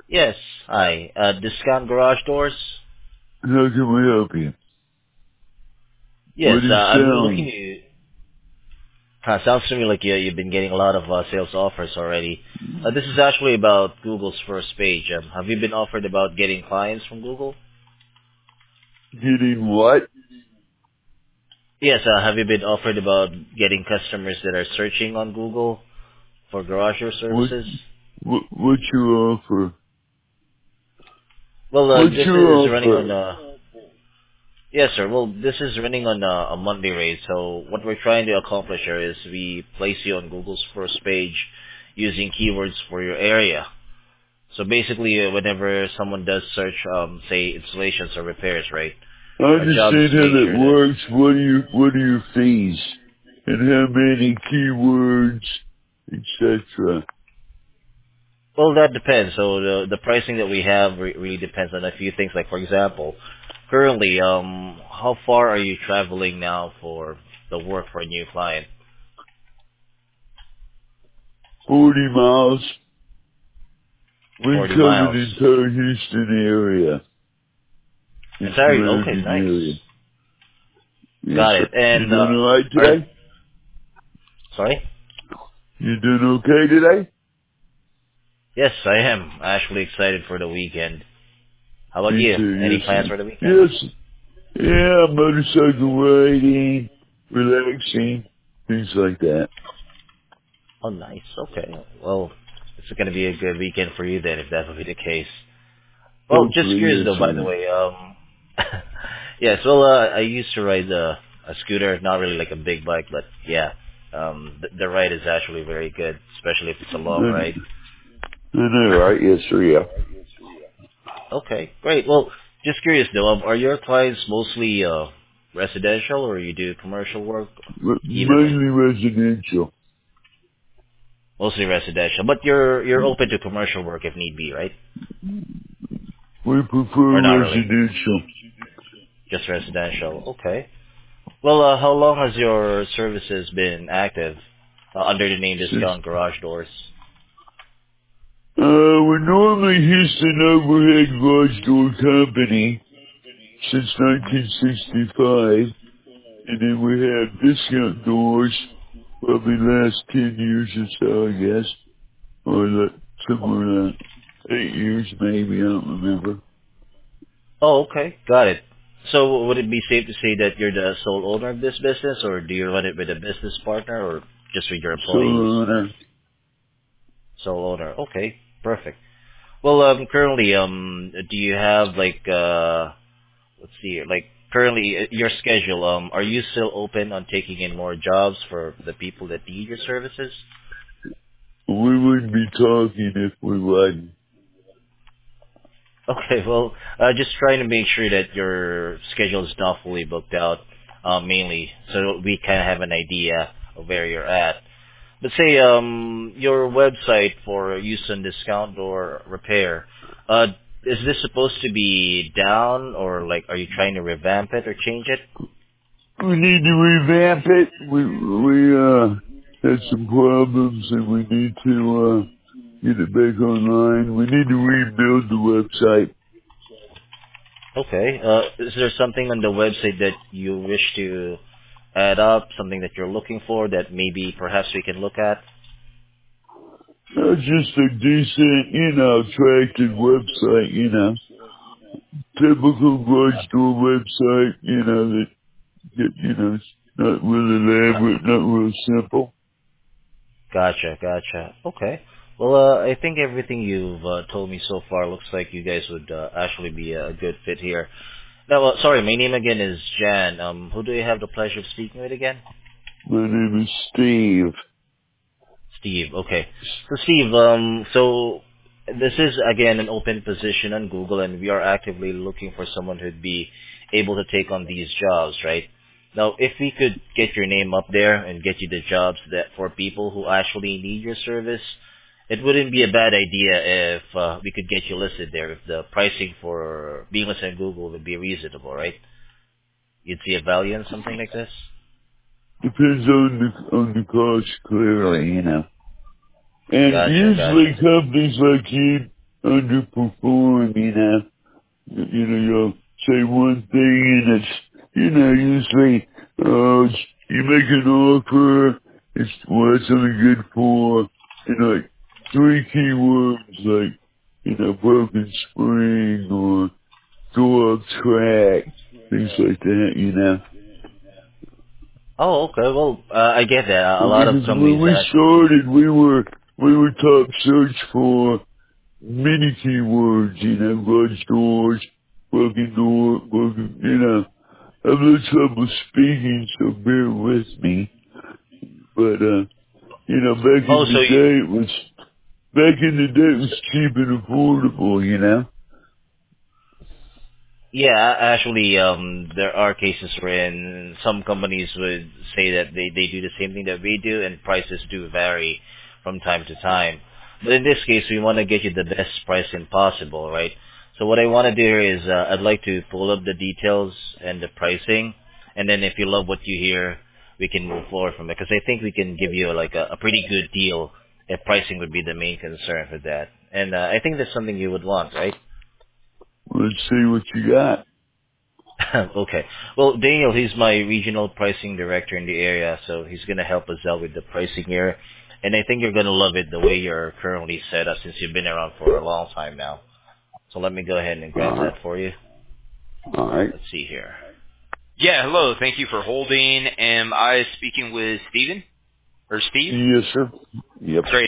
Yes. Hi. Discount Garage Doors? How can we help you? Yes, What is I'm looking selling? to... sounds to me like you've been getting a lot of sales offers already. This is actually about Google's first page. Have you been offered about getting clients from Google? Getting what? Yes, have you been offered about getting customers that are searching on Google for garage door What, services? what you offer? Well, What this you is running on offer? yes, sir. Well, this is running on a Monday rate. So what we're trying to accomplish here is we place you on Google's first page using keywords for your area. So basically, whenever someone does search, say installations or repairs, right? I Our job is understand to make how that sure that. works. What are your fees? And how many keywords, etc. Well, that depends. So the pricing that we have really depends on a few things. Like for example, currently, how far are you traveling now for the work for a new client? 40 miles. We 40 cover miles. the entire Houston area and Entire. Okay, surrounding nice. area. Yes, Got sir. it. You And doing alright are today? sorry? You doing okay today? Yes, I am actually excited for the weekend. How about Me you? too, Any yes, plans sir. for the weekend? Yes, yeah, motorcycle riding, relaxing, things like that. Oh, nice. Okay. Well, it's going to be a good weekend for you then, if that will be the case. Well, just Hopefully, curious yes, though, by the sir. way. Yes. Well, I used to ride a scooter, not really like a big bike, but yeah, the ride is actually very good, especially if it's a long ride. I know, right? Yes, sir, yeah. Okay, great. Well, just curious though, are your clients mostly residential, or you do commercial work evenly? Mainly residential. Mostly residential, but you're open to commercial work if need be, right? We Or not prefer really? residential. Just residential. Okay. Well, how long has your services been active under the name Since, Discount Garage Doors? we're normally Houston Overhead Garage Door Company since Hmm. 1965, and then we have discount doors probably last 10 years or so, I guess. Or somewhere 8 years maybe, I don't remember. Oh, okay. Got it. So would it be safe to say that you're the sole owner of this business, or do you run it with a business partner, or just with your employees? So, Sole owner. Okay, perfect. Well, currently, do you have like, let's see here, like currently your schedule, are you still open on taking in more jobs for the people that need your services? we wouldn't be talking if we wasn't. Okay, well, just trying to make sure that your schedule is not fully booked out, mainly, so we kind of have an idea of where you're at. But say, your website for use and discount or repair, is this supposed to be down, or like, are you trying to revamp it or change it? We need to revamp it. We had some problems and we need to, get it back online. We need to rebuild the website. Okay, is there something on the website that you wish to add up, something that you're looking for that maybe perhaps we can look at? Just a decent, attractive website, typical garage door website, that, it's not real elaborate, not real simple. Gotcha. Okay. Well, I think everything you've told me so far looks like you guys would actually be a good fit here. Now, sorry, my name again is Jan. Who do you have the pleasure of speaking with again? My name is Steve. Steve. Okay. So, Steve, so this is again an open position on Google, and we are actively looking for someone who'd be able to take on these jobs, right? Now, if we could get your name up there and get you the jobs that for people who actually need your service, it wouldn't be a bad idea if we could get you listed there. If the pricing for being listed on Google would be reasonable, right? You'd see a value in something like this. Depends on the cost, clearly, And Gotcha. usually companies like you underperform, you'll say one thing and it's, usually, you make an offer, it's only good for, like 3 keywords like, broken spring or go off track, things like that. Oh, okay. Well, I get that. A lot of Because when companies we ask. started, we were top search for many keywords, garage doors, broken, I have no trouble speaking, so bear with me. But, back Oh, in so the day, it was cheap and affordable. yeah, actually, there are cases wherein some companies would say that they do the same thing that we do, and prices do vary from time to time. But in this case, we want to get you the best pricing possible, right? So what I want to do here is I'd like to pull up the details and the pricing, and then if you love what you hear, we can move forward from it. Because I think we can give you like a pretty good deal if pricing would be the main concern for that. And I think that's something you would want, right? Let's see what you got. Okay. Well, Daniel, he's my regional pricing director in the area, so he's going to help us out with the pricing here. And I think you're going to love it the way you're currently set up since you've been around for a long time now. So let me go ahead and grab Alright, that for you. alright. Let's see here. Yeah, hello. Thank you for holding. Am I speaking with Steven? Or Steve? Yes, sir. Yep. Great.